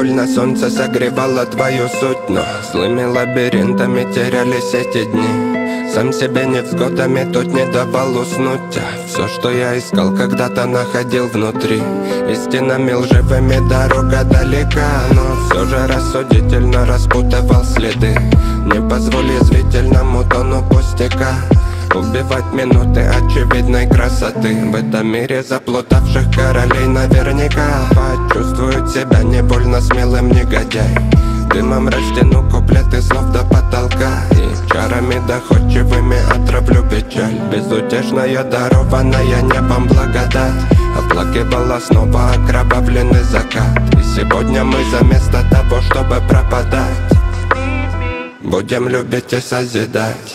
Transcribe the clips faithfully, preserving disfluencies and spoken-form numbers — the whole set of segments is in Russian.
больно солнце согревало твою суть, но злыми лабиринтами терялись эти дни. Сам себе невзгодами тут не давал уснуть, а все, что я искал, когда-то находил внутри. Истинами лживыми дорога далека, но все же рассудительно распутывал следы. Не позволь язвительному тону пустяка убивать минуты очевидной красоты. В этом мире заплутавших королей наверняка почувствует себя не больно смелым негодяй. Дымом растяну куплеты слов до потолка и чарами доходчивыми отравлю печаль. Безутешная дарованная небом благодать оплакивала снова окровавленный закат. И сегодня мы заместо того, чтобы пропадать, будем любить и созидать.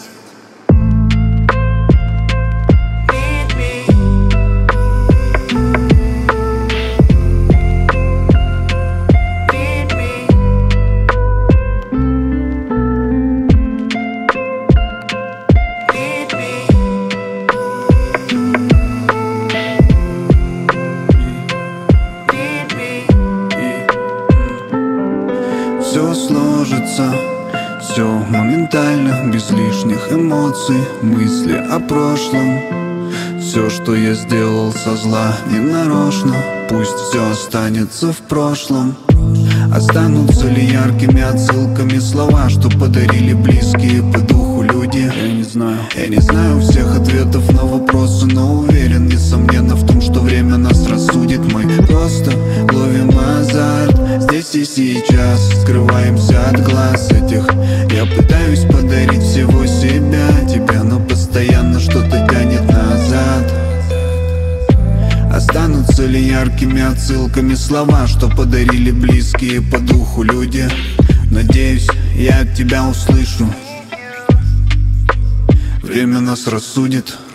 Все сложится, все моментально, без лишних эмоций, мысли о прошлом. Все, что я сделал со зла ненарочно, пусть все останется в прошлом. Останутся ли яркими отсылками слова, что подарили близкие по духу люди? Я не знаю, я не знаю всех ответов на вопросы, но уверен, несомненно, в том, что время нас рассудит. Мы просто ловим азарт здесь и сейчас, скрываемся от глаз этих. Я пытаюсь подарить всего себя тебе, но постоянно что-то тянет назад. Останутся ли яркими отсылками слова, что подарили близкие по духу люди? Надеюсь, я от тебя услышу. Время нас рассудит.